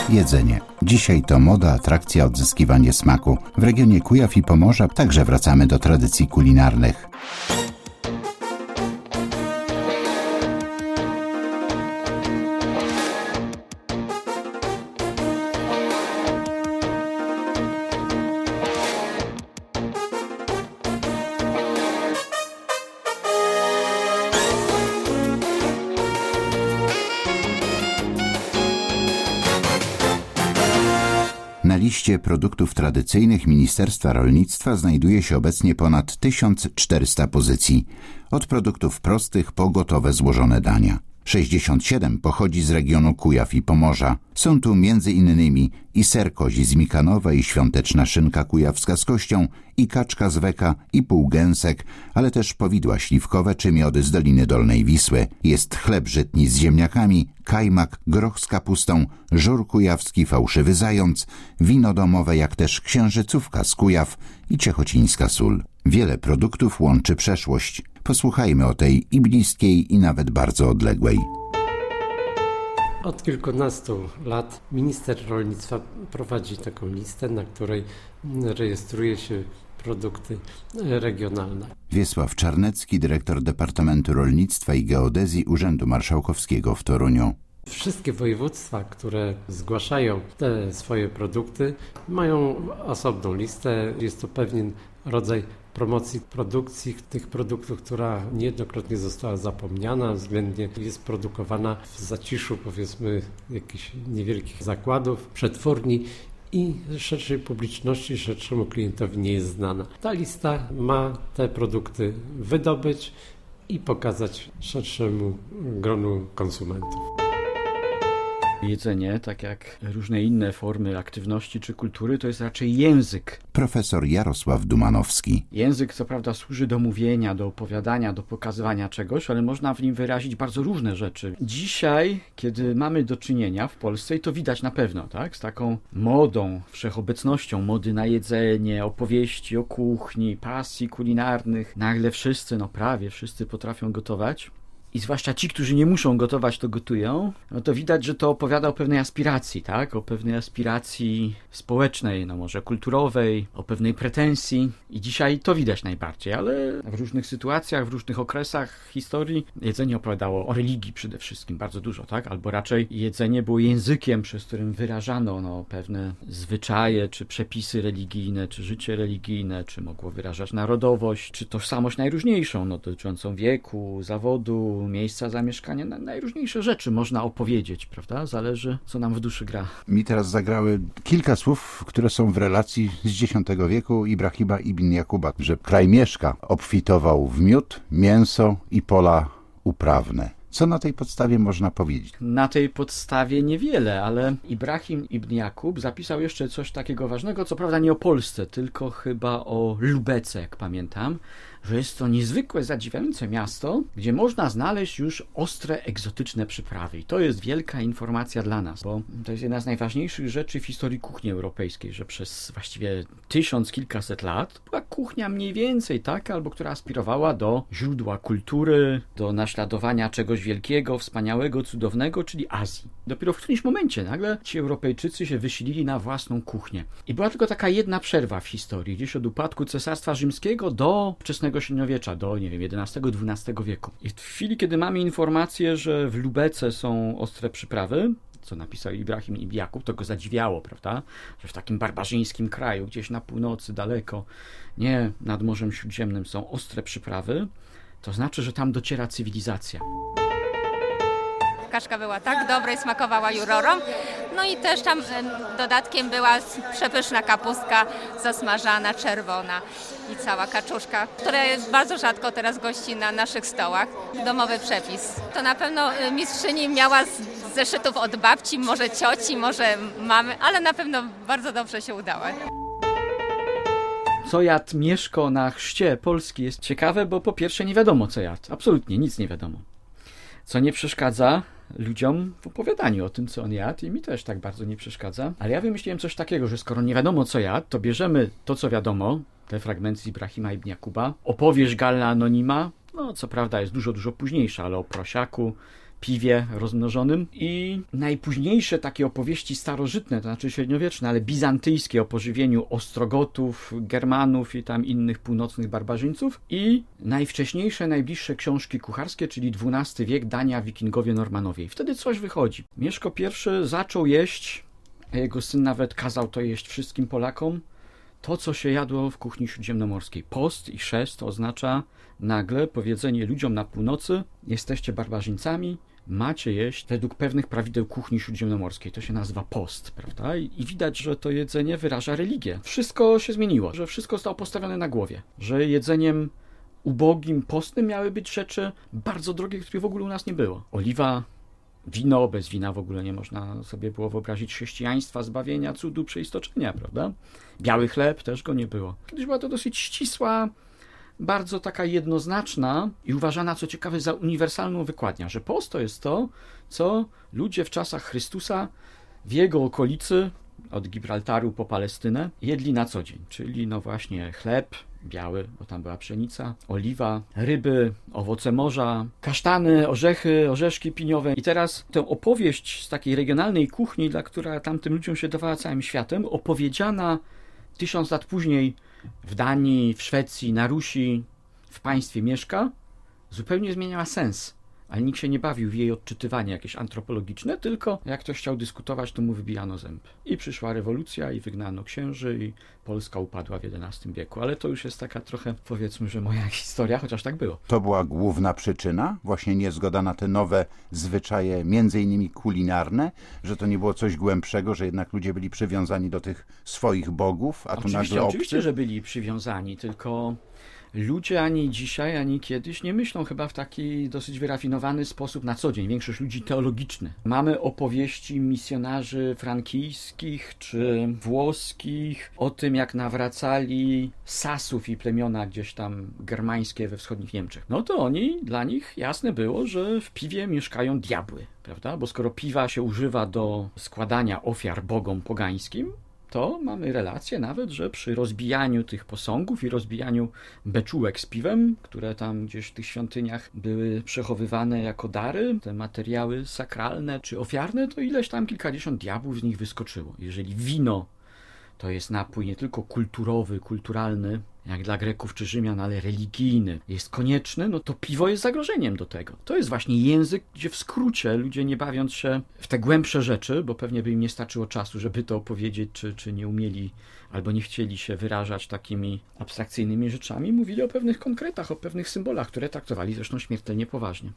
Jedzenie. Dzisiaj to moda, atrakcja, odzyskiwanie smaku. W regionie Kujaw i Pomorza także wracamy do tradycji kulinarnych. Na liście produktów tradycyjnych Ministerstwa Rolnictwa znajduje się obecnie ponad 1400 pozycji. Od produktów prostych po gotowe złożone dania. 67 pochodzi z regionu Kujaw i Pomorza. Są tu m.in. i ser kozi z Mikanowa, i świąteczna szynka kujawska z kością, i kaczka z Weka, i półgęsek, ale też powidła śliwkowe czy miody z Doliny Dolnej Wisły. Jest chleb żytni z ziemniakami, kajmak, groch z kapustą, żur kujawski, fałszywy zając, wino domowe, jak też księżycówka z Kujaw i ciechocińska sól. Wiele produktów łączy przeszłość. Posłuchajmy o tej i bliskiej, i nawet bardzo odległej. Od kilkunastu lat minister rolnictwa prowadzi taką listę, na której rejestruje się produkty regionalne. Wiesław Czarnecki, dyrektor Departamentu Rolnictwa i Geodezji Urzędu Marszałkowskiego w Toruniu. Wszystkie województwa, które zgłaszają te swoje produkty, mają osobną listę. Jest to pewien rodzaj promocji produkcji tych produktów, która niejednokrotnie została zapomniana, względnie jest produkowana w zaciszu, powiedzmy, jakichś niewielkich zakładów, przetwórni i szerszej publiczności, szerszemu klientowi nie jest znana. Ta lista ma te produkty wydobyć i pokazać szerszemu gronu konsumentów. Jedzenie, tak jak różne inne formy aktywności czy kultury, to jest raczej język. Profesor Jarosław Dumanowski. Język co prawda służy do mówienia, do opowiadania, do pokazywania czegoś, ale można w nim wyrazić bardzo różne rzeczy. Dzisiaj, kiedy mamy do czynienia w Polsce, i to widać na pewno, tak, z taką modą, wszechobecnością mody na jedzenie, opowieści o kuchni, pasji kulinarnych, nagle wszyscy, prawie wszyscy potrafią gotować. I zwłaszcza ci, którzy nie muszą gotować, to gotują, to widać, że to opowiada o pewnej aspiracji, tak? O pewnej aspiracji społecznej, może kulturowej, o pewnej pretensji. I dzisiaj to widać najbardziej, ale w różnych sytuacjach, w różnych okresach historii jedzenie opowiadało o religii przede wszystkim bardzo dużo, tak? Albo raczej jedzenie było językiem, przez którym wyrażano pewne zwyczaje, czy przepisy religijne, czy życie religijne, czy mogło wyrażać narodowość, czy tożsamość najróżniejszą, dotyczącą wieku, zawodu, miejsca zamieszkania, najróżniejsze rzeczy można opowiedzieć, prawda? Zależy, co nam w duszy gra. Mi teraz zagrały kilka słów, które są w relacji z X wieku Ibrahima ibn Jakuba, że kraj Mieszka obfitował w miód, mięso i pola uprawne. Co na tej podstawie można powiedzieć? Na tej podstawie niewiele, ale Ibrahim ibn Jakub zapisał jeszcze coś takiego ważnego, co prawda nie o Polsce, tylko chyba o Lubece, jak pamiętam, że jest to niezwykłe, zadziwiające miasto, gdzie można znaleźć już ostre, egzotyczne przyprawy. I to jest wielka informacja dla nas, bo to jest jedna z najważniejszych rzeczy w historii kuchni europejskiej, że przez właściwie 1000 kilkaset lat była kuchnia mniej więcej taka, albo która aspirowała do źródła kultury, do naśladowania czegoś wielkiego, wspaniałego, cudownego, czyli Azji. Dopiero w którymś momencie nagle ci Europejczycy się wysilili na własną kuchnię. I była tylko taka jedna przerwa w historii, gdzieś od upadku Cesarstwa Rzymskiego do wczesnego średniowiecza, do, XI-XII wieku. I w chwili, kiedy mamy informację, że w Lubece są ostre przyprawy, co napisał Ibrahim ibn Jakub, to go zadziwiało, prawda? Że w takim barbarzyńskim kraju, gdzieś na północy, daleko, nie nad Morzem Śródziemnym są ostre przyprawy, to znaczy, że tam dociera cywilizacja. Kaszka była tak dobra i smakowała jurorom. No i też tam dodatkiem była przepyszna kapustka zasmażana, czerwona i cała kaczuszka, która jest bardzo rzadko teraz gości na naszych stołach. Domowy przepis. To na pewno mistrzyni miała z zeszytów od babci, może cioci, może mamy, ale na pewno bardzo dobrze się udała. Co jadł Mieszko na chrzcie Polski jest ciekawe, bo po pierwsze nie wiadomo, co jadł. Absolutnie nic nie wiadomo. Co nie przeszkadza ludziom w opowiadaniu o tym, co on jadł, i mi też tak bardzo nie przeszkadza. Ale ja wymyśliłem coś takiego, że skoro nie wiadomo, co jadł, to bierzemy to, co wiadomo, te fragmenty z Ibrahima ibn Jakuba, opowieść Galla Anonima, co prawda jest dużo późniejsza, ale o prosiaku, piwie rozmnożonym i najpóźniejsze takie opowieści starożytne, to znaczy średniowieczne, ale bizantyjskie o pożywieniu Ostrogotów, Germanów i tam innych północnych barbarzyńców i najwcześniejsze, najbliższe książki kucharskie, czyli XII wiek, Dania, Wikingowie, Normanowie. I wtedy coś wychodzi. Mieszko I zaczął jeść, a jego syn nawet kazał to jeść wszystkim Polakom, to, co się jadło w kuchni śródziemnomorskiej. Post i chrzest oznacza nagle powiedzenie ludziom na północy: jesteście barbarzyńcami, macie jeść według pewnych prawideł kuchni śródziemnomorskiej. To się nazywa post, prawda? I widać, że to jedzenie wyraża religię. Wszystko się zmieniło, że wszystko zostało postawione na głowie, że jedzeniem ubogim, postnym miały być rzeczy bardzo drogie, których w ogóle u nas nie było. Oliwa, wino, bez wina w ogóle nie można sobie było wyobrazić chrześcijaństwa, zbawienia, cudu, przeistoczenia, prawda? Biały chleb też go nie było. Kiedyś była to dosyć ścisła, bardzo taka jednoznaczna i uważana, co ciekawe, za uniwersalną wykładnię, że post to jest to, co ludzie w czasach Chrystusa w jego okolicy, od Gibraltaru po Palestynę, jedli na co dzień, czyli no właśnie chleb biały, bo tam była pszenica, oliwa, ryby, owoce morza, kasztany, orzechy, orzeszki piniowe. I teraz tę opowieść z takiej regionalnej kuchni, która tamtym ludziom się dawała całym światem, opowiedziana 1000 lat później w Danii, w Szwecji, na Rusi, w państwie Mieszka, zupełnie zmieniała sens. Ale nikt się nie bawił w jej odczytywanie jakieś antropologiczne, tylko jak ktoś chciał dyskutować, to mu wybijano zęb. I przyszła rewolucja i wygnano księży i Polska upadła w XI wieku. Ale to już jest taka trochę, powiedzmy, że moja historia, chociaż tak było. To była główna przyczyna? Właśnie niezgoda na te nowe zwyczaje, między innymi kulinarne? Że to nie było coś głębszego, że jednak ludzie byli przywiązani do tych swoich bogów, a tu nagle obcy? Oczywiście, że byli przywiązani, tylko ludzie ani dzisiaj, ani kiedyś nie myślą chyba w taki dosyć wyrafinowany sposób na co dzień. Większość ludzi teologiczny. Mamy opowieści misjonarzy frankijskich czy włoskich o tym, jak nawracali Sasów i plemiona gdzieś tam germańskie we wschodnich Niemczech. No to dla nich jasne było, że w piwie mieszkają diabły, prawda? Bo skoro piwa się używa do składania ofiar bogom pogańskim, to mamy relację nawet, że przy rozbijaniu tych posągów i rozbijaniu beczułek z piwem, które tam gdzieś w tych świątyniach były przechowywane jako dary, te materiały sakralne czy ofiarne, to ileś tam kilkadziesiąt diabłów z nich wyskoczyło. Jeżeli wino to jest napój nie tylko kulturowy, kulturalny, jak dla Greków czy Rzymian, ale religijny, jest konieczny, no to piwo jest zagrożeniem do tego. To jest właśnie język, gdzie w skrócie ludzie, nie bawiąc się w te głębsze rzeczy, bo pewnie by im nie starczyło czasu, żeby to opowiedzieć, czy nie umieli albo nie chcieli się wyrażać takimi abstrakcyjnymi rzeczami, mówili o pewnych konkretach, o pewnych symbolach, które traktowali zresztą śmiertelnie poważnie.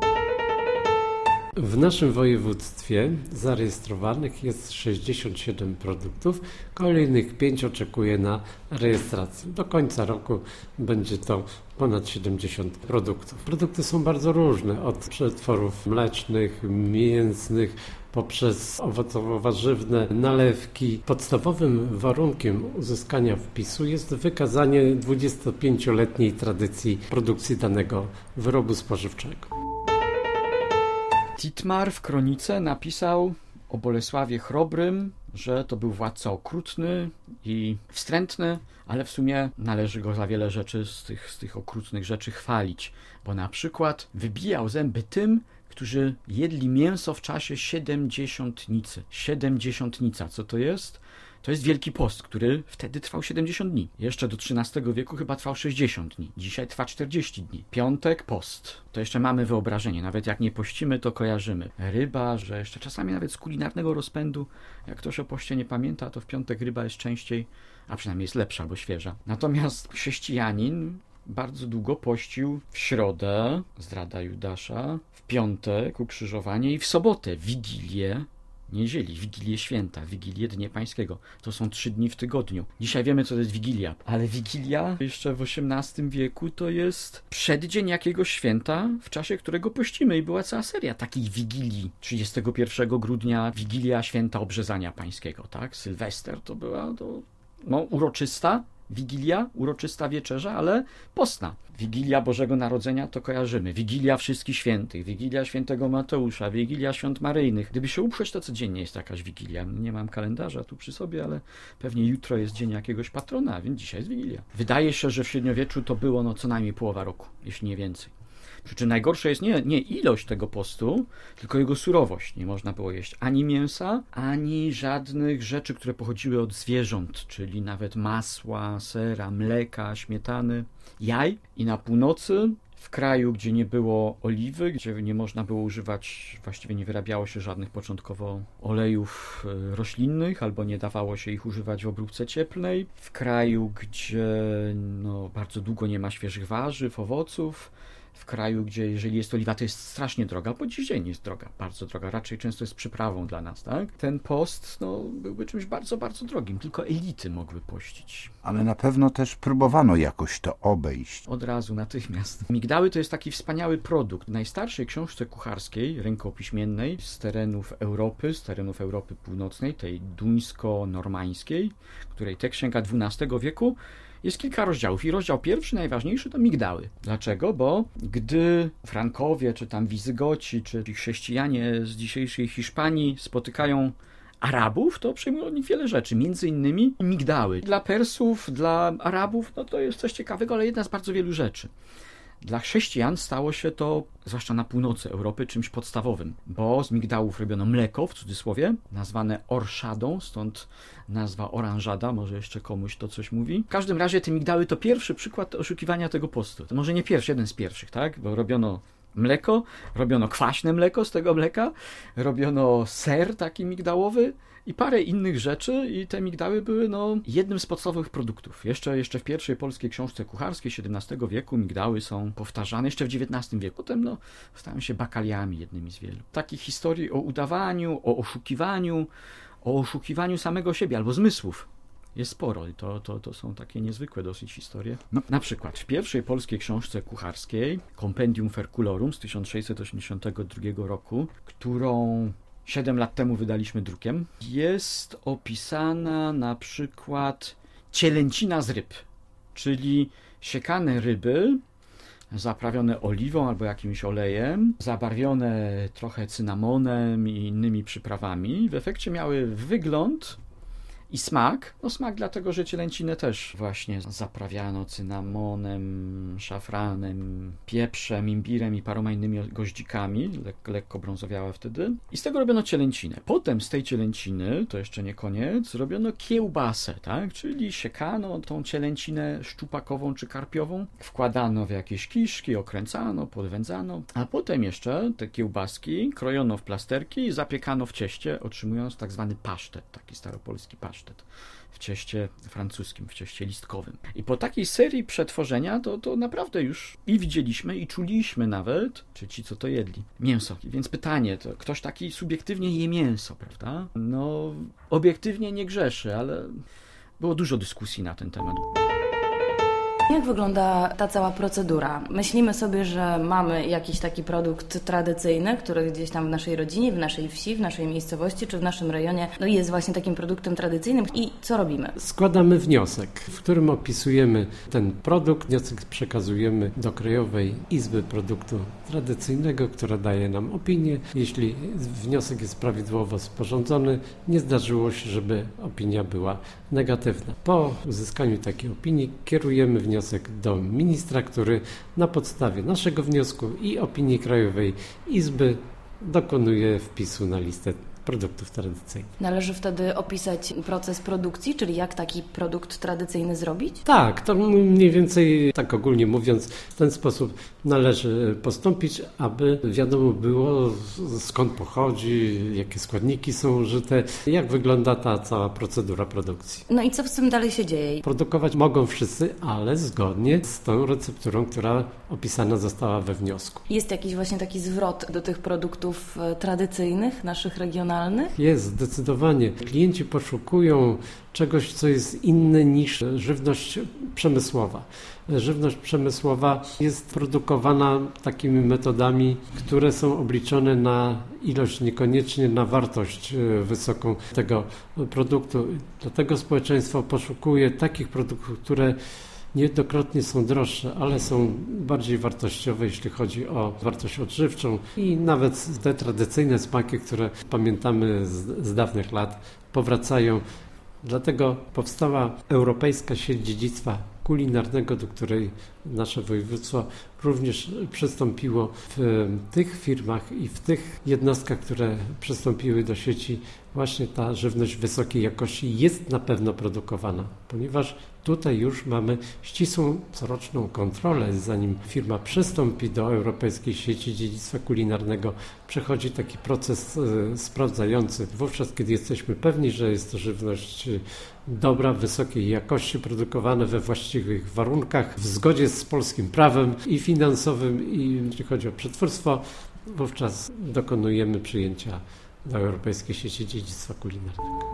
W naszym województwie zarejestrowanych jest 67 produktów, kolejnych 5 oczekuje na rejestrację. Do końca roku będzie to ponad 70 produktów. Produkty są bardzo różne, od przetworów mlecznych, mięsnych, poprzez owocowo-warzywne nalewki. Podstawowym warunkiem uzyskania wpisu jest wykazanie 25-letniej tradycji produkcji danego wyrobu spożywczego. Titmar w kronice napisał o Bolesławie Chrobrym, że to był władca okrutny i wstrętny, ale w sumie należy go za wiele rzeczy z tych okrutnych rzeczy chwalić, bo na przykład wybijał zęby tym, którzy jedli mięso w czasie siedemdziesiątnicy. Siedemdziesiątnica, co to jest? To jest Wielki Post, który wtedy trwał 70 dni. Jeszcze do XIII wieku chyba trwał 60 dni. Dzisiaj trwa 40 dni. Piątek, post. To jeszcze mamy wyobrażenie. Nawet jak nie pościmy, to kojarzymy. Ryba, że jeszcze czasami nawet z kulinarnego rozpędu, jak ktoś o poście nie pamięta, to w piątek ryba jest częściej, a przynajmniej jest lepsza, bo świeża. Natomiast chrześcijanin bardzo długo pościł w środę, zdrada Judasza, w piątek, ukrzyżowanie i w sobotę, Wigilię, niedzieli, Wigilię Święta, Wigilię Dnia Pańskiego. To są 3 dni w tygodniu. Dzisiaj wiemy, co to jest Wigilia. Ale Wigilia jeszcze w XVIII wieku to jest przeddzień jakiegoś święta, w czasie którego pościmy. I była cała seria takich Wigilii. 31 grudnia Wigilia Święta Obrzezania Pańskiego, tak? Sylwester to była uroczysta Wigilia, uroczysta wieczerza, ale postna. Wigilia Bożego Narodzenia to kojarzymy. Wigilia Wszystkich Świętych, Wigilia Świętego Mateusza, Wigilia Świąt Maryjnych. Gdyby się uprzeć, to codziennie jest jakaś Wigilia. Nie mam kalendarza tu przy sobie, ale pewnie jutro jest dzień jakiegoś patrona, więc dzisiaj jest Wigilia. Wydaje się, że w średniowieczu to było co najmniej połowa roku, jeśli nie więcej. Przy czym najgorsze jest nie ilość tego postu, tylko jego surowość. Nie można było jeść ani mięsa, ani żadnych rzeczy, które pochodziły od zwierząt, czyli nawet masła, sera, mleka, śmietany, jaj. I na północy, w kraju, gdzie nie było oliwy, gdzie nie można było używać, właściwie nie wyrabiało się żadnych początkowo olejów roślinnych, albo nie dawało się ich używać w obróbce cieplnej, w kraju, gdzie bardzo długo nie ma świeżych warzyw, owoców, w kraju, gdzie jeżeli jest oliwa, to jest strasznie droga, bo dziś dzień jest droga, bardzo droga, raczej często jest przyprawą dla nas, tak? Ten post byłby czymś bardzo, bardzo drogim, tylko elity mogły pościć. Ale na pewno też próbowano jakoś to obejść. Od razu, natychmiast. Migdały to jest taki wspaniały produkt. W najstarszej książce kucharskiej, rękopiśmiennej, z terenów Europy Północnej, tej duńsko-normańskiej, której tekst sięga XII wieku, jest kilka rozdziałów i rozdział pierwszy, najważniejszy, to migdały. Dlaczego? Bo gdy Frankowie, czy tam Wizygoci, czy chrześcijanie z dzisiejszej Hiszpanii spotykają Arabów, to przyjmują od nich wiele rzeczy, między innymi migdały. Dla Persów, dla Arabów, to jest coś ciekawego, ale jedna z bardzo wielu rzeczy. Dla chrześcijan stało się to, zwłaszcza na północy Europy, czymś podstawowym, bo z migdałów robiono mleko, w cudzysłowie, nazwane orszadą, stąd nazwa oranżada, może jeszcze komuś to coś mówi. W każdym razie te migdały to pierwszy przykład oszukiwania tego postu. To może nie pierwszy, jeden z pierwszych, tak? Bo robiono mleko, robiono kwaśne mleko z tego mleka, robiono ser taki migdałowy i parę innych rzeczy i te migdały były jednym z podstawowych produktów. Jeszcze w pierwszej polskiej książce kucharskiej XVII wieku migdały są powtarzane, jeszcze w XIX wieku. Potem stają się bakaliami, jednymi z wielu. Takich historii o udawaniu, o oszukiwaniu samego siebie albo zmysłów jest sporo i to są takie niezwykłe dosyć historie. Na przykład w pierwszej polskiej książce kucharskiej, Compendium Ferculorum z 1682 roku, którą 7 lat temu wydaliśmy drukiem, jest opisana na przykład cielęcina z ryb, czyli siekane ryby, zaprawione oliwą albo jakimś olejem, zabarwione trochę cynamonem i innymi przyprawami. W efekcie miały wygląd i smak. Smak dlatego, że cielęcinę też właśnie zaprawiano cynamonem, szafranem, pieprzem, imbirem i paroma innymi goździkami. Lekko brązowiała wtedy. I z tego robiono cielęcinę. Potem z tej cielęciny, to jeszcze nie koniec, robiono kiełbasę, tak? Czyli siekano tą cielęcinę szczupakową czy karpiową, wkładano w jakieś kiszki, okręcano, podwędzano, a potem jeszcze te kiełbaski krojono w plasterki i zapiekano w cieście, otrzymując tak zwany pasztet, taki staropolski pasztet. W cieście francuskim, w cieście listkowym. I po takiej serii przetworzenia to naprawdę już i widzieliśmy, i czuliśmy nawet, czy ci, co to jedli, mięso. Więc pytanie, to ktoś taki subiektywnie je mięso, prawda? Obiektywnie nie grzeszy, ale było dużo dyskusji na ten temat. Jak wygląda ta cała procedura? Myślimy sobie, że mamy jakiś taki produkt tradycyjny, który gdzieś tam w naszej rodzinie, w naszej wsi, w naszej miejscowości czy w naszym rejonie jest właśnie takim produktem tradycyjnym. I co robimy? Składamy wniosek, w którym opisujemy ten produkt. Wniosek przekazujemy do Krajowej Izby Produktu Tradycyjnego, która daje nam opinię. Jeśli wniosek jest prawidłowo sporządzony, nie zdarzyło się, żeby opinia była negatywna. Po uzyskaniu takiej opinii kierujemy wniosek do ministra, który na podstawie naszego wniosku i opinii Krajowej Izby dokonuje wpisu na listę produktów tradycyjnych. Należy wtedy opisać proces produkcji, czyli jak taki produkt tradycyjny zrobić? Tak, to mniej więcej, tak ogólnie mówiąc, w ten sposób należy postąpić, aby wiadomo było, skąd pochodzi, jakie składniki są użyte, jak wygląda ta cała procedura produkcji. I co z tym dalej się dzieje? Produkować mogą wszyscy, ale zgodnie z tą recepturą, która opisana została we wniosku. Jest jakiś właśnie taki zwrot do tych produktów tradycyjnych, naszych regionalnych? Jest, zdecydowanie. Klienci poszukują czegoś, co jest inne niż żywność przemysłowa. Żywność przemysłowa jest produkowana takimi metodami, które są obliczone na ilość, niekoniecznie na wartość wysoką tego produktu. Dlatego społeczeństwo poszukuje takich produktów, które niejednokrotnie są droższe, ale są bardziej wartościowe, jeśli chodzi o wartość odżywczą i nawet te tradycyjne smaki, które pamiętamy z dawnych lat, powracają. Dlatego powstała Europejska Sieć Dziedzictwa kulinarnego, do której nasze województwo również przystąpiło w tych firmach i w tych jednostkach, które przystąpiły do sieci. Właśnie ta żywność wysokiej jakości jest na pewno produkowana, ponieważ tutaj już mamy ścisłą coroczną kontrolę. Zanim firma przystąpi do Europejskiej Sieci Dziedzictwa Kulinarnego, przechodzi taki proces sprawdzający. Wówczas, kiedy jesteśmy pewni, że jest to żywność dobra, wysokiej jakości, produkowane we właściwych warunkach, w zgodzie z polskim prawem i finansowym, i jeśli chodzi o przetwórstwo, wówczas dokonujemy przyjęcia do Europejskiej Sieci Dziedzictwa Kulinarnego.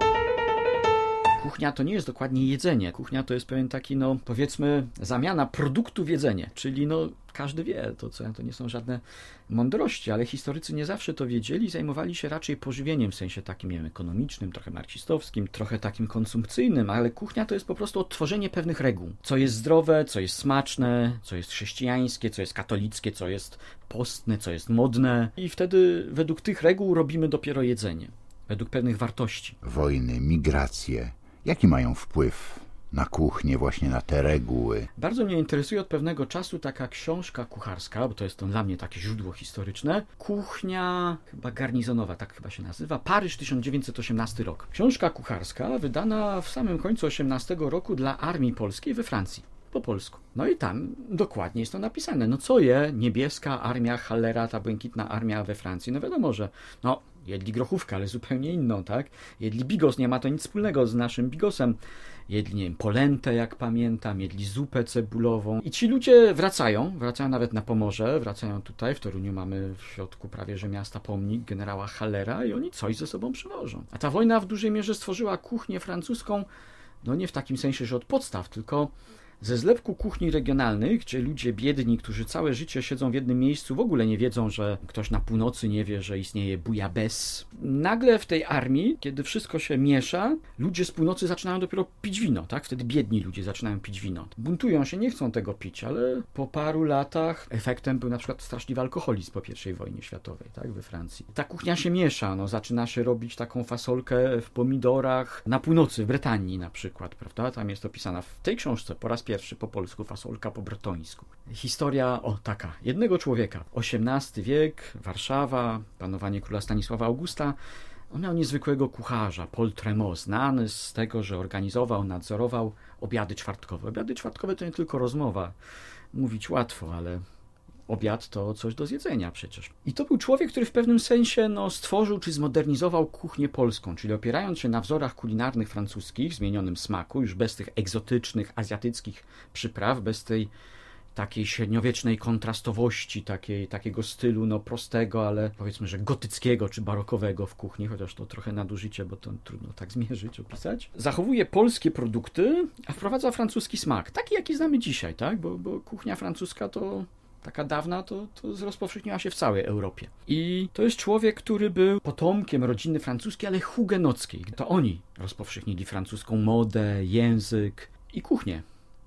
Kuchnia to nie jest dokładnie jedzenie. Kuchnia to jest pewien taki, powiedzmy, zamiana produktu w jedzenie. Czyli każdy wie, to nie są żadne mądrości, ale historycy nie zawsze to wiedzieli, zajmowali się raczej pożywieniem w sensie takim, nie wiem, ekonomicznym, trochę marksistowskim, trochę takim konsumpcyjnym, ale kuchnia to jest po prostu odtworzenie pewnych reguł. Co jest zdrowe, co jest smaczne, co jest chrześcijańskie, co jest katolickie, co jest postne, co jest modne i wtedy według tych reguł robimy dopiero jedzenie. Według pewnych wartości. Wojny, migracje. Jaki mają wpływ na kuchnię, właśnie na te reguły? Bardzo mnie interesuje od pewnego czasu taka książka kucharska, bo to jest dla mnie takie źródło historyczne. Kuchnia chyba garnizonowa, tak chyba się nazywa. Paryż, 1918 rok. Książka kucharska wydana w samym końcu 18 roku dla armii polskiej we Francji. Po polsku. I tam dokładnie jest to napisane. Co je niebieska armia Hallera, ta błękitna armia we Francji? Wiadomo, że jedli grochówkę, ale zupełnie inną, tak? Jedli bigos, nie ma to nic wspólnego z naszym bigosem. Jedli, nie wiem, polentę, jak pamiętam, jedli zupę cebulową. I ci ludzie wracają nawet na Pomorze, wracają tutaj, w Toruniu mamy w środku prawie że miasta pomnik generała Hallera i oni coś ze sobą przywożą. A ta wojna w dużej mierze stworzyła kuchnię francuską, nie w takim sensie, że od podstaw, tylko ze zlepku kuchni regionalnych, gdzie ludzie biedni, którzy całe życie siedzą w jednym miejscu, w ogóle nie wiedzą, że ktoś na północy nie wie, że istnieje bouillabaisse. Nagle w tej armii, kiedy wszystko się miesza, ludzie z północy zaczynają dopiero pić wino, tak? Wtedy biedni ludzie zaczynają pić wino. Buntują się, nie chcą tego pić, ale po paru latach efektem był na przykład straszliwy alkoholizm po I wojnie światowej, tak? We Francji. Ta kuchnia się miesza, zaczyna się robić taką fasolkę w pomidorach na północy, w Brytanii na przykład, prawda? Tam jest opisana w tej książce po raz pierwszy po polsku, fasolka po bretońsku. Historia, taka, jednego człowieka. XVIII wiek, Warszawa, panowanie króla Stanisława Augusta. On miał niezwykłego kucharza, Paul Tremont, znany z tego, że organizował, nadzorował obiady czwartkowe. Obiady czwartkowe to nie tylko rozmowa. Mówić łatwo, ale obiad to coś do zjedzenia przecież. I to był człowiek, który w pewnym sensie stworzył czy zmodernizował kuchnię polską, czyli opierając się na wzorach kulinarnych francuskich, zmienionym smaku, już bez tych egzotycznych, azjatyckich przypraw, bez tej takiej średniowiecznej kontrastowości, takiego stylu prostego, ale powiedzmy, że gotyckiego czy barokowego w kuchni, chociaż to trochę nadużycie, bo to trudno tak zmierzyć, opisać. Zachowuje polskie produkty, a wprowadza francuski smak, taki jaki znamy dzisiaj, tak? Bo kuchnia francuska to taka dawna, to rozpowszechniła się w całej Europie. I to jest człowiek, który był potomkiem rodziny francuskiej, ale hugenockiej. To oni rozpowszechnili francuską modę, język i kuchnię.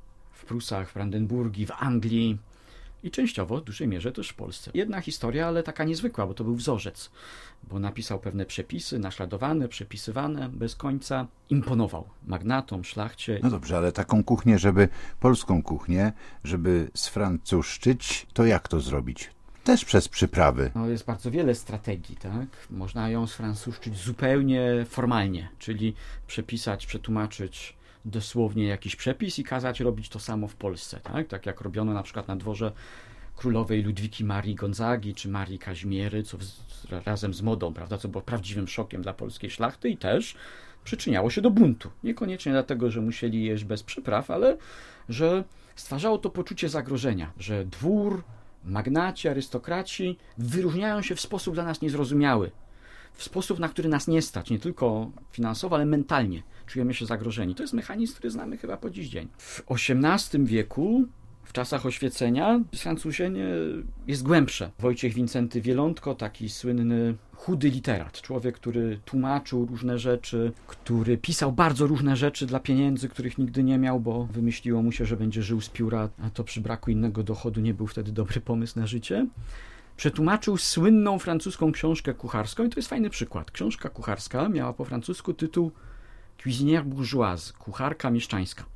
W Prusach, w Brandenburgii, w Anglii i częściowo w dużej mierze też w Polsce. Jedna historia, ale taka niezwykła, bo to był wzorzec, bo napisał pewne przepisy, naśladowane, przepisywane bez końca. Imponował magnatom, szlachcie. Dobrze, ale taką kuchnię, polską kuchnię, żeby sfrancuszczyć, to jak to zrobić? Też przez przyprawy. Jest bardzo wiele strategii, tak? Można ją sfrancuszczyć zupełnie formalnie, czyli przepisać, przetłumaczyć dosłownie jakiś przepis i kazać robić to samo w Polsce, tak? Tak jak robiono na przykład na dworze królowej Ludwiki Marii Gonzagi czy Marii Kazimiery, co razem z modą, prawda, co było prawdziwym szokiem dla polskiej szlachty i też przyczyniało się do buntu. Niekoniecznie dlatego, że musieli jeść bez przypraw, ale że stwarzało to poczucie zagrożenia, że dwór, magnaci, arystokraci wyróżniają się w sposób dla nas niezrozumiały, w sposób, na który nas nie stać, nie tylko finansowo, ale mentalnie. Czujemy się zagrożeni. To jest mechanizm, który znamy chyba po dziś dzień. W XVIII wieku, w czasach oświecenia, sfrancuzienie jest głębsze. Wojciech Wincenty Wielątko, taki słynny, chudy literat. Człowiek, który tłumaczył różne rzeczy, który pisał bardzo różne rzeczy dla pieniędzy, których nigdy nie miał, bo wymyśliło mu się, że będzie żył z pióra, a to przy braku innego dochodu nie był wtedy dobry pomysł na życie. Przetłumaczył słynną francuską książkę kucharską i to jest fajny przykład. Książka kucharska miała po francusku tytuł Cuisinière bourgeoise, kucharka mieszczańska.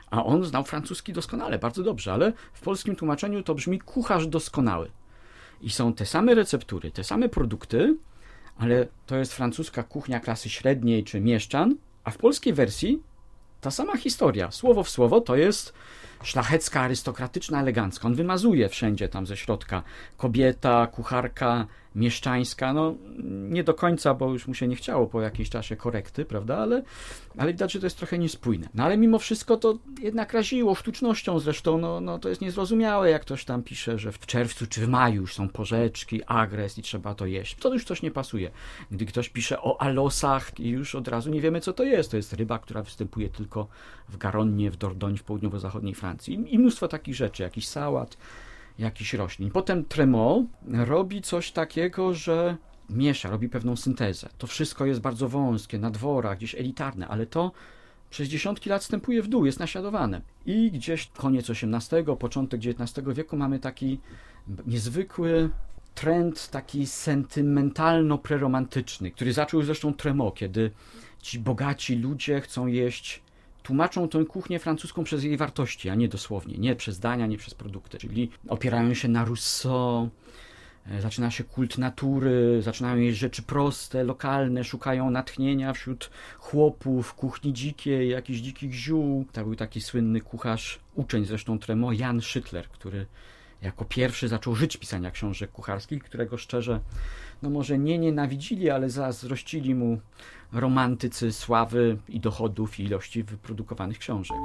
A on znał francuski doskonale, bardzo dobrze, ale w polskim tłumaczeniu to brzmi kucharz doskonały. I są te same receptury, te same produkty, ale to jest francuska kuchnia klasy średniej czy mieszczan, a w polskiej wersji ta sama historia, słowo w słowo, to jest szlachecka, arystokratyczna, elegancka. On wymazuje wszędzie tam ze środka. Kobieta, kucharka, mieszczańska, no nie do końca, bo już mu się nie chciało po jakimś czasie korekty, prawda, ale widać, że to jest trochę niespójne. No ale mimo wszystko to jednak raziło sztucznością zresztą, no to jest niezrozumiałe, jak ktoś tam pisze, że w czerwcu czy w maju już są porzeczki, agres i trzeba to jeść. To już coś nie pasuje. Gdy ktoś pisze o alosach i już od razu nie wiemy, co to jest. To jest ryba, która występuje tylko w Garonnie, w Dordogne, w południowo-zachodniej Francji i mnóstwo takich rzeczy, jakiś sałat, jakichś roślin. Potem Tremo robi coś takiego, że miesza, robi pewną syntezę. To wszystko jest bardzo wąskie, na dworach, gdzieś elitarne, ale to przez dziesiątki lat stępuje w dół, jest naśladowane. I gdzieś koniec XVIII, początek XIX wieku mamy taki niezwykły trend, taki sentymentalno-preromantyczny, który zaczął zresztą Tremo, kiedy ci bogaci ludzie chcą jeść, tłumaczą tę kuchnię francuską przez jej wartości, a nie dosłownie, nie przez dania, nie przez produkty. Czyli opierają się na Rousseau, zaczyna się kult natury, zaczynają jeść rzeczy proste, lokalne, szukają natchnienia wśród chłopów, kuchni dzikiej, jakichś dzikich ziół. To był taki słynny kucharz, uczeń zresztą Tremo, Jan Szytler, który jako pierwszy zaczął żyć pisania książek kucharskich, którego szczerze, no może nie nienawidzili, ale zazdrościli mu romantycy sławy i dochodów i ilości wyprodukowanych książek.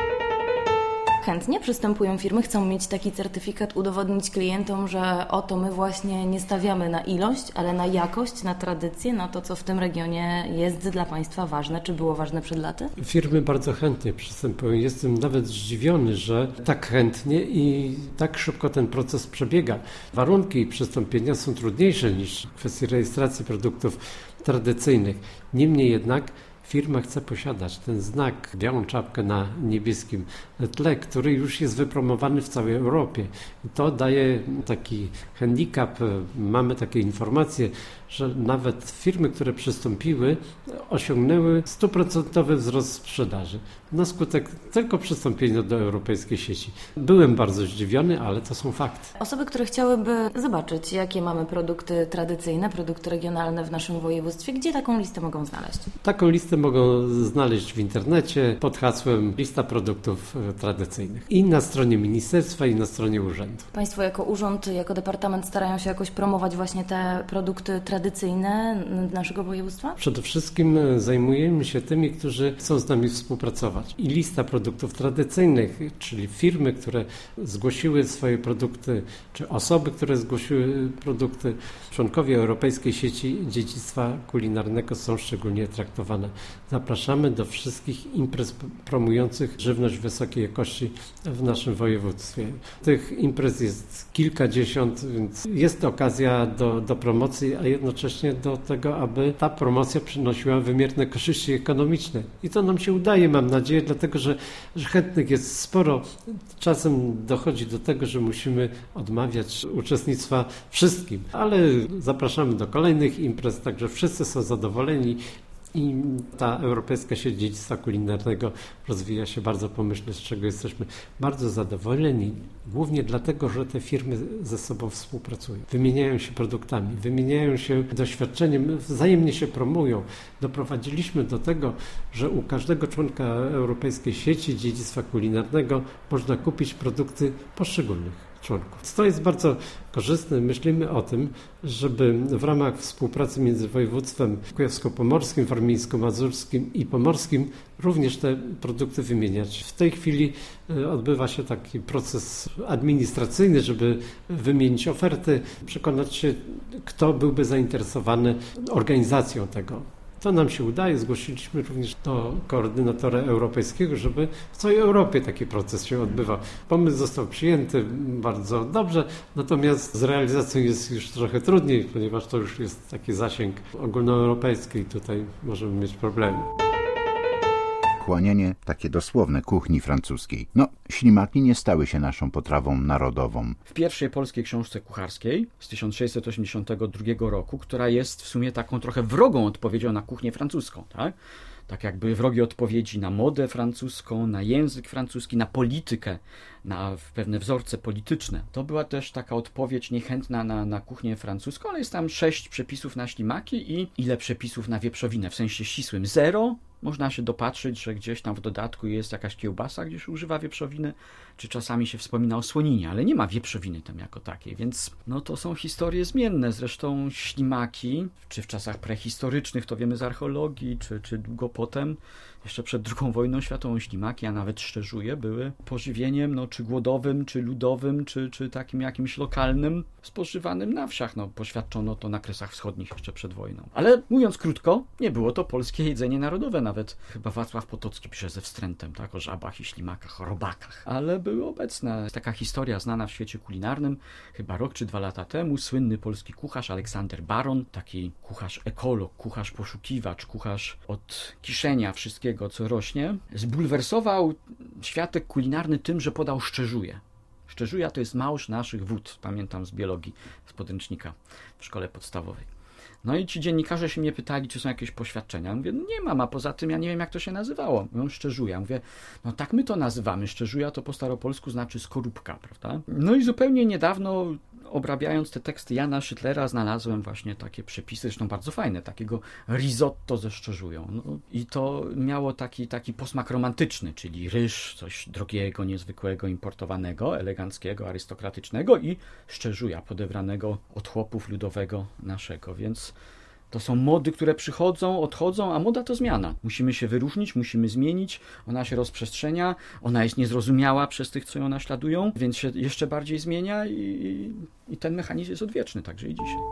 Chętnie przystępują firmy, chcą mieć taki certyfikat, udowodnić klientom, że oto my właśnie nie stawiamy na ilość, ale na jakość, na tradycję, na to, co w tym regionie jest dla Państwa ważne, czy było ważne przed laty? Firmy bardzo chętnie przystępują. Jestem nawet zdziwiony, że tak chętnie i tak szybko ten proces przebiega. Warunki przystąpienia są trudniejsze niż w kwestii rejestracji produktów tradycyjnych. Niemniej jednak firma chce posiadać ten znak, białą czapkę na niebieskim tle, który już jest wypromowany w całej Europie. I to daje taki handicap. Mamy takie informacje, że nawet firmy, które przystąpiły, osiągnęły 100% wzrost sprzedaży na skutek tylko przystąpienia do europejskiej sieci. Byłem bardzo zdziwiony, ale to są fakty. Osoby, które chciałyby zobaczyć, jakie mamy produkty tradycyjne, produkty regionalne w naszym województwie, gdzie taką listę mogą znaleźć? Taką listę mogą znaleźć w internecie pod hasłem lista produktów tradycyjnych. I na stronie ministerstwa, i na stronie urzędu. Państwo jako urząd, jako departament starają się jakoś promować właśnie te produkty tradycyjne naszego województwa? Przede wszystkim zajmujemy się tymi, którzy chcą z nami współpracować. I lista produktów tradycyjnych, czyli firmy, które zgłosiły swoje produkty, czy osoby, które zgłosiły produkty, członkowie Europejskiej Sieci Dziedzictwa Kulinarnego są szczególnie traktowane. Zapraszamy do wszystkich imprez promujących żywność wysokiej jakości w naszym województwie. Tych imprez jest kilkadziesiąt, więc jest okazja do promocji, a jednocześnie do tego, aby ta promocja przynosiła wymierne korzyści ekonomiczne. I to nam się udaje, mam nadzieję, dlatego że chętnych jest sporo. Czasem dochodzi do tego, że musimy odmawiać uczestnictwa wszystkim, ale zapraszamy do kolejnych imprez, także wszyscy są zadowoleni. I ta Europejska Sieć Dziedzictwa Kulinarnego rozwija się bardzo pomyślnie, z czego jesteśmy bardzo zadowoleni. Głównie dlatego, że te firmy ze sobą współpracują. Wymieniają się produktami, wymieniają się doświadczeniem, wzajemnie się promują. Doprowadziliśmy do tego, że u każdego członka Europejskiej Sieci Dziedzictwa Kulinarnego można kupić produkty poszczególnych członków. To jest bardzo korzystne. Myślimy o tym, żeby w ramach współpracy między województwem kujawsko-pomorskim, warmińsko-mazurskim i pomorskim również te produkty wymieniać. W tej chwili odbywa się taki proces administracyjny, żeby wymienić oferty, przekonać się, kto byłby zainteresowany organizacją tego. To nam się udaje. Zgłosiliśmy również do koordynatora europejskiego, żeby w całej Europie taki proces się odbywał. Pomysł został przyjęty bardzo dobrze, natomiast z realizacją jest już trochę trudniej, ponieważ to już jest taki zasięg ogólnoeuropejski i tutaj możemy mieć problemy. Kłanianie takie dosłowne kuchni francuskiej. No, ślimaki nie stały się naszą potrawą narodową. W pierwszej polskiej książce kucharskiej z 1682 roku, która jest w sumie taką trochę wrogą odpowiedzią na kuchnię francuską, tak? tak jakby wrogie odpowiedzi na modę francuską, na język francuski, na politykę, na pewne wzorce polityczne. To była też taka odpowiedź niechętna na kuchnię francuską, ale jest tam 6 przepisów na ślimaki i ile przepisów na wieprzowinę, w sensie ścisłym 0. Można się dopatrzyć, że gdzieś tam w dodatku jest jakaś kiełbasa, gdzie się używa wieprzowiny, czy czasami się wspomina o słoninie, ale nie ma wieprzowiny tam jako takiej, więc no to są historie zmienne. Zresztą ślimaki, czy w czasach prehistorycznych, to wiemy z archeologii, czy długo potem, jeszcze przed II wojną światową, ślimaki, a nawet szczerzuje, były pożywieniem, no, czy głodowym, czy ludowym, czy takim jakimś lokalnym, spożywanym na wsiach. No, poświadczono to na Kresach Wschodnich jeszcze przed wojną. Ale mówiąc krótko, nie było to polskie jedzenie narodowe. Nawet chyba Wacław Potocki pisze ze wstrętem, tak, o żabach i ślimakach, o robakach. Ale były obecne. Jest taka historia znana w świecie kulinarnym, chyba rok czy 2 lata temu, słynny polski kucharz Aleksander Baron, taki kucharz ekolog, kucharz poszukiwacz, kucharz od kiszenia wszystkiego, co rośnie, zbulwersował światek kulinarny tym, że podał szczerzuje. Szczerzuja to jest małż naszych wód, pamiętam z biologii, z podręcznika w szkole podstawowej. No i ci dziennikarze się mnie pytali, czy są jakieś poświadczenia. Mówię, no nie mam, a poza tym ja nie wiem, jak to się nazywało. Mówią szczerzuja. Mówię, no tak my to nazywamy. Szczerzuja to po staropolsku znaczy skorupka, prawda? No i zupełnie niedawno, obrabiając te teksty Jana Szytlera, znalazłem właśnie takie przepisy, zresztą bardzo fajne, takiego risotto ze szczerzują. No, i to miało taki posmak romantyczny, czyli ryż, coś drogiego, niezwykłego, importowanego, eleganckiego, arystokratycznego i szczerzuja podebranego od chłopów ludowego naszego, więc to są mody, które przychodzą, odchodzą, a moda to zmiana. Musimy się wyróżnić, musimy zmienić, ona się rozprzestrzenia, ona jest niezrozumiała przez tych, co ją naśladują, więc się jeszcze bardziej zmienia i ten mechanizm jest odwieczny, także i dzisiaj.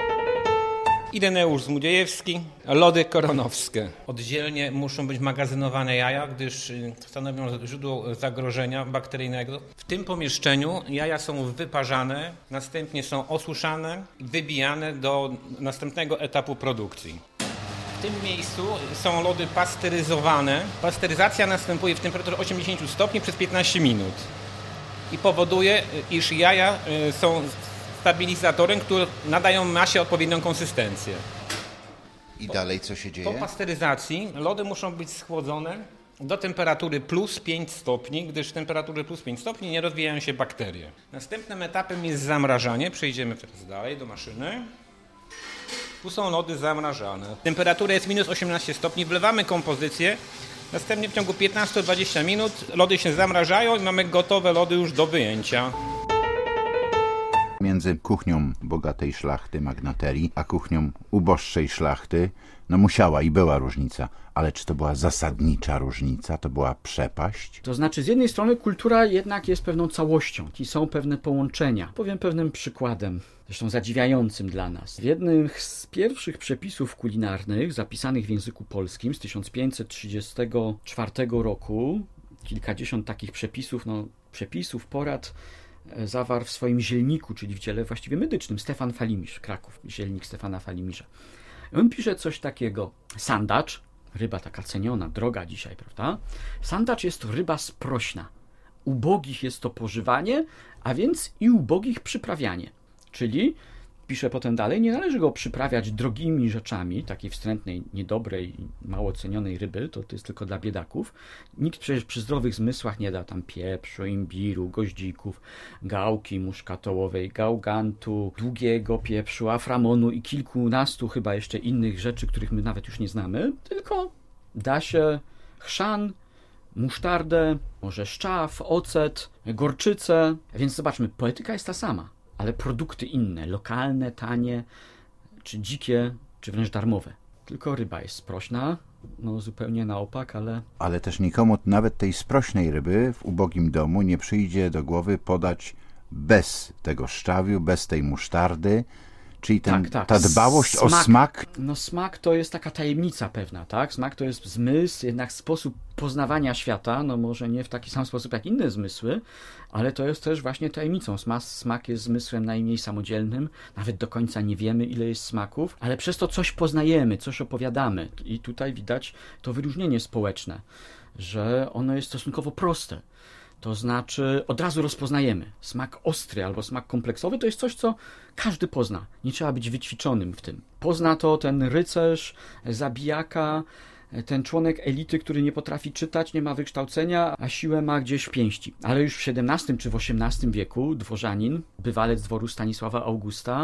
Ireneusz Zmudziejewski, lody koronowskie. Oddzielnie muszą być magazynowane jaja, gdyż stanowią źródło zagrożenia bakteryjnego. W tym pomieszczeniu jaja są wyparzane, następnie są osuszane i wybijane do następnego etapu produkcji. W tym miejscu są lody pasteryzowane. Pasteryzacja następuje w temperaturze 80 stopni przez 15 minut i powoduje, iż jaja są stabilizatorem, które nadają masie odpowiednią konsystencję. I dalej co się dzieje? Po pasteryzacji lody muszą być schłodzone do temperatury plus 5 stopni, gdyż w temperaturze plus 5 stopni nie rozwijają się bakterie. Następnym etapem jest zamrażanie. Przejdziemy teraz dalej do maszyny. Tu są lody zamrażane. Temperatura jest minus 18 stopni. Wlewamy kompozycję. Następnie w ciągu 15-20 minut lody się zamrażają i mamy gotowe lody już do wyjęcia. Między kuchnią bogatej szlachty, magnaterii, a kuchnią uboższej szlachty, no musiała i była różnica. Ale czy to była zasadnicza różnica? To była przepaść? To znaczy, z jednej strony kultura jednak jest pewną całością i są pewne połączenia. Powiem pewnym przykładem, zresztą zadziwiającym dla nas. W jednym z pierwszych przepisów kulinarnych zapisanych w języku polskim z 1534 roku, kilkadziesiąt takich przepisów, porad zawarł w swoim zielniku, czyli w dziele właściwie medycznym, Stefan Falimisz, Kraków, zielnik Stefana Falimisza. On pisze coś takiego: sandacz, ryba taka ceniona, droga dzisiaj, prawda? Sandacz jest to ryba sprośna. Ubogich jest to pożywanie, a więc i ubogich przyprawianie. Czyli, pisze potem dalej, nie należy go przyprawiać drogimi rzeczami, takiej wstrętnej, niedobrej, mało cenionej ryby, to jest tylko dla biedaków. Nikt przecież przy zdrowych zmysłach nie da tam pieprzu, imbiru, goździków, gałki muszkatołowej, gałgantu, długiego pieprzu, aframonu i kilkunastu chyba jeszcze innych rzeczy, których my nawet już nie znamy, tylko da się chrzan, musztardę, może szczaw, ocet, gorczycę. Więc zobaczmy, poetyka jest ta sama, ale produkty inne, lokalne, tanie, czy dzikie, czy wręcz darmowe. Tylko ryba jest sprośna, zupełnie na opak, ale... Ale też nikomu nawet tej sprośnej ryby w ubogim domu nie przyjdzie do głowy podać bez tego szczawiu, bez tej musztardy, czyli ta dbałość o smak. Smak to jest taka tajemnica pewna, tak? Smak to jest zmysł, jednak sposób poznawania świata, może nie w taki sam sposób jak inne zmysły, ale to jest też właśnie tajemnicą. Smak jest zmysłem najmniej samodzielnym, nawet do końca nie wiemy, ile jest smaków, ale przez to coś poznajemy, coś opowiadamy. I tutaj widać to wyróżnienie społeczne, że ono jest stosunkowo proste. To znaczy od razu rozpoznajemy. Smak ostry albo smak kompleksowy to jest coś, co każdy pozna. Nie trzeba być wyćwiczonym w tym. Pozna to ten rycerz, zabijaka, ten członek elity, który nie potrafi czytać, nie ma wykształcenia, a siłę ma gdzieś w pięści. Ale już w XVII czy w XVIII wieku dworzanin, bywalec dworu Stanisława Augusta,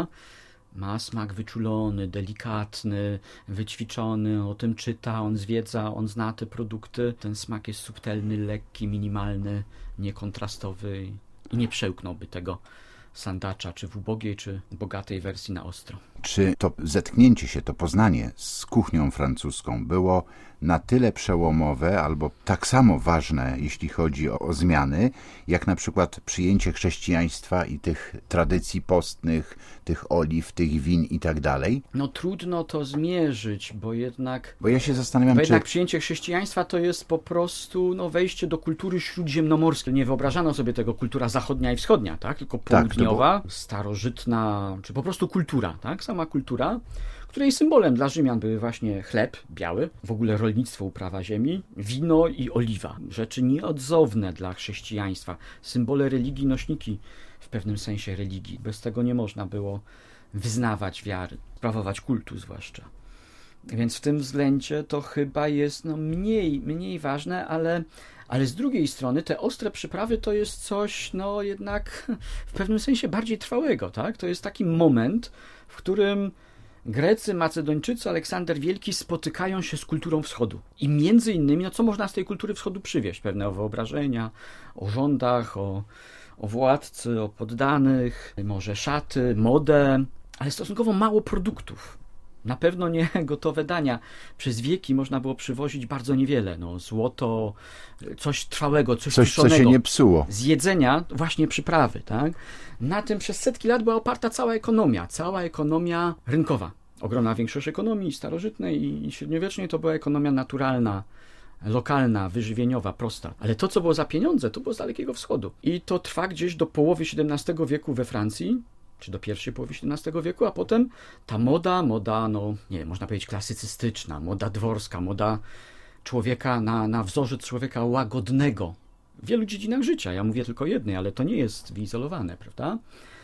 ma smak wyczulony, delikatny, wyćwiczony, o tym czyta, on zwiedza, on zna te produkty. Ten smak jest subtelny, lekki, minimalny, niekontrastowy i nie przełknąłby tego sandacza, czy w ubogiej, czy bogatej wersji na ostro. Czy to zetknięcie się, to poznanie z kuchnią francuską było na tyle przełomowe albo tak samo ważne, jeśli chodzi o zmiany, jak na przykład przyjęcie chrześcijaństwa i tych tradycji postnych, tych oliw, tych win i tak dalej? No trudno to zmierzyć, bo jednak... Bo ja się zastanawiam, Bo jednak przyjęcie chrześcijaństwa to jest po prostu wejście do kultury śródziemnomorskiej. Nie wyobrażano sobie tego kultura zachodnia i wschodnia, tak? Tylko południowa, starożytna, czy po prostu kultura, tak? Sama kultura, której symbolem dla Rzymian były właśnie chleb biały, w ogóle rolnictwo, uprawa ziemi, wino i oliwa. Rzeczy nieodzowne dla chrześcijaństwa. Symbole religii, nośniki w pewnym sensie religii. Bez tego nie można było wyznawać wiary, sprawować kultu zwłaszcza. Więc w tym względzie to chyba jest mniej ważne, ale z drugiej strony te ostre przyprawy to jest coś jednak w pewnym sensie bardziej trwałego, tak? To jest taki moment, w którym Grecy, Macedończycy, Aleksander Wielki spotykają się z kulturą wschodu. I między innymi, co można z tej kultury wschodu przywieźć? Pewne wyobrażenia o rządach, o władcy, o poddanych, może szaty, modę, ale stosunkowo mało produktów. Na pewno nie gotowe dania. Przez wieki można było przywozić bardzo niewiele. Złoto, coś trwałego, coś suszonego. Co się nie psuło. Z jedzenia, właśnie przyprawy, tak? Na tym przez setki lat była oparta cała ekonomia rynkowa. Ogromna większość ekonomii starożytnej i średniowiecznej to była ekonomia naturalna, lokalna, wyżywieniowa, prosta. Ale to, co było za pieniądze, to było z Dalekiego Wschodu. I to trwa gdzieś do połowy XVII wieku we Francji, czy do pierwszej połowy XVII wieku, a potem ta moda, można powiedzieć klasycystyczna, moda dworska, moda człowieka na wzorzec człowieka łagodnego w wielu dziedzinach życia. Ja mówię tylko jednej, ale to nie jest wyizolowane, prawda?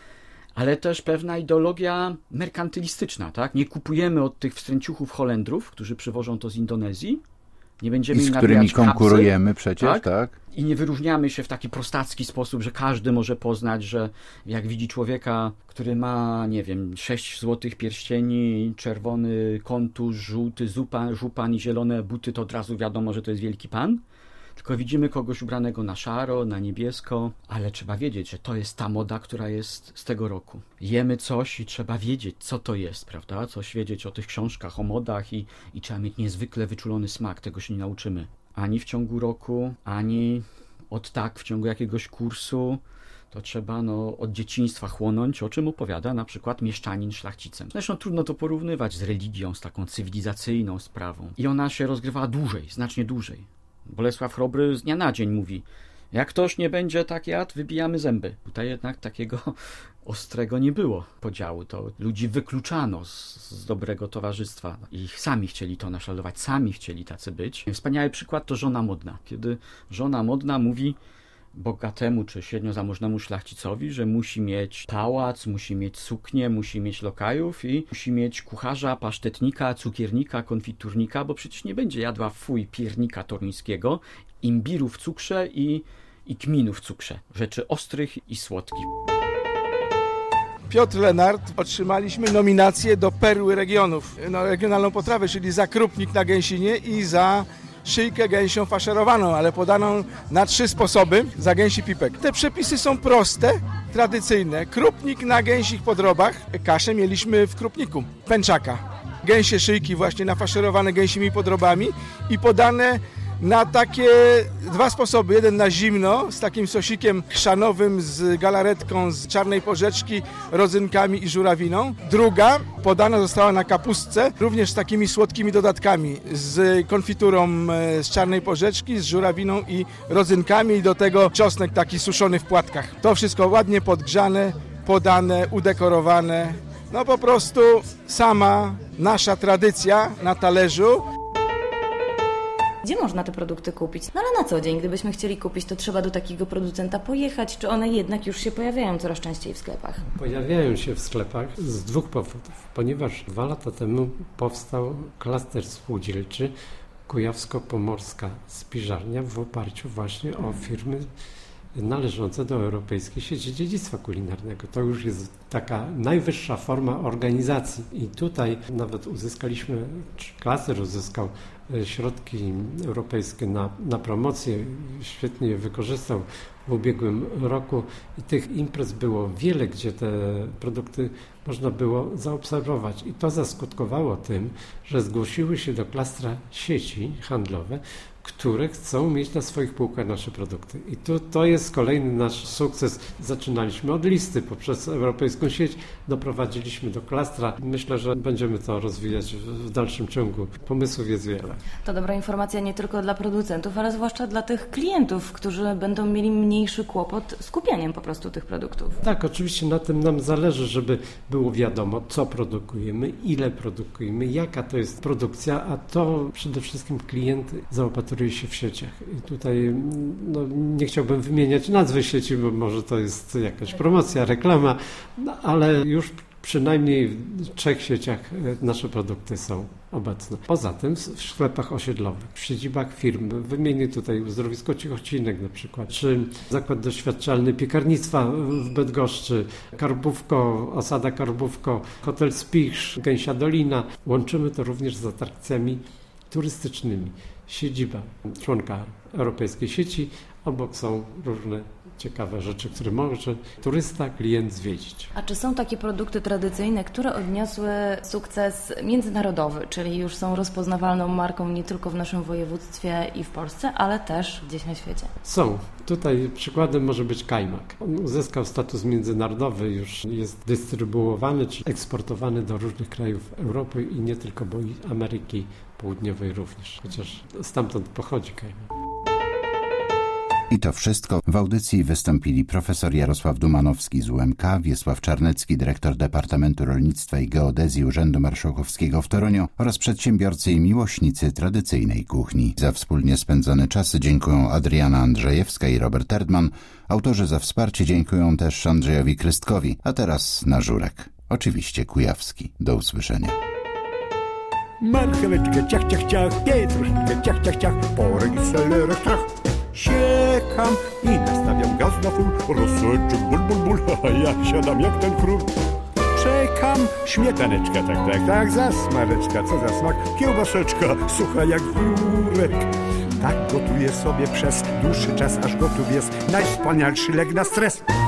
Ale też pewna ideologia merkantylistyczna, tak? Nie kupujemy od tych wstręciuchów Holendrów, którzy przywożą to z Indonezji. Nie będziemy I z którymi konkurujemy przecież, tak? I nie wyróżniamy się w taki prostacki sposób, że każdy może poznać, że jak widzi człowieka, który ma, 6 złotych pierścieni, czerwony kontusz, żółty żupan i zielone buty, to od razu wiadomo, że to jest wielki pan. Tylko widzimy kogoś ubranego na szaro, na niebiesko, ale trzeba wiedzieć, że to jest ta moda, która jest z tego roku. Jemy coś i trzeba wiedzieć, co to jest, prawda? Coś wiedzieć o tych książkach, o modach i trzeba mieć niezwykle wyczulony smak. Tego się nie nauczymy. Ani w ciągu roku, ani w ciągu jakiegoś kursu. To trzeba od dzieciństwa chłonąć, o czym opowiada na przykład mieszczanin szlachcicem. Zresztą trudno to porównywać z religią, z taką cywilizacyjną sprawą. I ona się rozgrywała dłużej, znacznie dłużej. Bolesław Chrobry z dnia na dzień mówi: jak ktoś nie będzie tak jadł, wybijamy zęby. Tutaj jednak takiego ostrego nie było podziału. To ludzi wykluczano z dobrego towarzystwa i sami chcieli to naśladować, sami chcieli tacy być. Wspaniały przykład to żona modna. Kiedy żona modna mówi bogatemu czy średnio zamożnemu szlachcicowi, że musi mieć pałac, musi mieć suknię, musi mieć lokajów i musi mieć kucharza, pasztetnika, cukiernika, konfiturnika, bo przecież nie będzie jadła piernika toruńskiego, imbiru w cukrze i kminu w cukrze. Rzeczy ostrych i słodkich. Piotr Lenart otrzymaliśmy nominację do Perły Regionów. Regionalną potrawę, czyli za krupnik na gęsinie i za szyjkę gęsią faszerowaną, ale podaną na 3 sposoby za gęsi pipek. Te przepisy są proste, tradycyjne. Krupnik na gęsich podrobach. Kaszę mieliśmy w krupniku, pęczaka. Gęsie szyjki właśnie nafaszerowane gęsimi podrobami i podane na takie 2 sposoby. Jeden na zimno, z takim sosikiem chrzanowym, z galaretką z czarnej porzeczki, rodzynkami i żurawiną. Druga podana została na kapustce, również z takimi słodkimi dodatkami, z konfiturą z czarnej porzeczki, z żurawiną i rodzynkami i do tego czosnek taki suszony w płatkach. To wszystko ładnie podgrzane, podane, udekorowane. Po prostu sama nasza tradycja na talerzu. Gdzie można te produkty kupić? Ale na co dzień, gdybyśmy chcieli kupić, to trzeba do takiego producenta pojechać, czy one jednak już się pojawiają coraz częściej w sklepach? Pojawiają się w sklepach z 2 powodów. Ponieważ 2 lata temu powstał klaster spółdzielczy Kujawsko-Pomorska Spiżarnia w oparciu właśnie o firmy należące do Europejskiej Sieci Dziedzictwa Kulinarnego. To już jest taka najwyższa forma organizacji i tutaj nawet uzyskaliśmy, czy klaser uzyskał środki europejskie na promocję, świetnie je wykorzystał w ubiegłym roku i tych imprez było wiele, gdzie te produkty można było zaobserwować i to zaskutkowało tym, że zgłosiły się do klastra sieci handlowe, które chcą mieć na swoich półkach nasze produkty. I to jest kolejny nasz sukces. Zaczynaliśmy od listy, poprzez Europejską Sieć doprowadziliśmy do klastra. Myślę, że będziemy to rozwijać w dalszym ciągu. Pomysłów jest wiele. To dobra informacja nie tylko dla producentów, ale zwłaszcza dla tych klientów, którzy będą mieli mniejszy kłopot z kupieniem po prostu tych produktów. Tak, oczywiście na tym nam zależy, żeby było wiadomo, co produkujemy, ile produkujemy, jaka to jest produkcja, a to przede wszystkim klient zaopatruje się w sieciach. I tutaj nie chciałbym wymieniać nazwy sieci, bo może to jest jakaś promocja, reklama, ale już przynajmniej w 3 sieciach nasze produkty są obecne. Poza tym w sklepach osiedlowych, w siedzibach firm, wymienię tutaj Uzdrowisko Cichocinek na przykład, czy Zakład Doświadczalny Piekarnictwa w Bydgoszczy, Karbówko, Osada Karbówko, Hotel Spichrz, Gęsia Dolina. Łączymy to również z atrakcjami turystycznymi. Siedziba członka Europejskiej Sieci, obok są różne ciekawe rzeczy, które może turysta, klient zwiedzić. A czy są takie produkty tradycyjne, które odniosły sukces międzynarodowy, czyli już są rozpoznawalną marką nie tylko w naszym województwie i w Polsce, ale też gdzieś na świecie? Są. Tutaj przykładem może być kajmak. On uzyskał status międzynarodowy, już jest dystrybuowany czy eksportowany do różnych krajów Europy i nie tylko, bo i Ameryki Południowej również, chociaż stamtąd pochodzi kajmak. I to wszystko. W audycji wystąpili profesor Jarosław Dumanowski z UMK, Wiesław Czarnecki, dyrektor Departamentu Rolnictwa i Geodezji Urzędu Marszałkowskiego w Toruniu oraz przedsiębiorcy i miłośnicy tradycyjnej kuchni. Za wspólnie spędzony czas dziękują Adriana Andrzejewska i Robert Erdman. Autorzy za wsparcie dziękują też Andrzejowi Krystkowi. A teraz na żurek. Oczywiście kujawski. Do usłyszenia. Marcheweczkę ciach, ciach, ciach, pietruszkę ciach, ciach, ciach, porek i selerek trach. Siekam i nastawiam gaz na full, rozsączek ból, ból, ból, a ja siadam jak ten król. Czekam, śmietaneczka, tak, zasmareczka, co za smak, kiełbaseczka, sucha jak wiórek. Tak gotuję sobie przez dłuższy czas, aż gotów jest najwspanialszy lek na stres.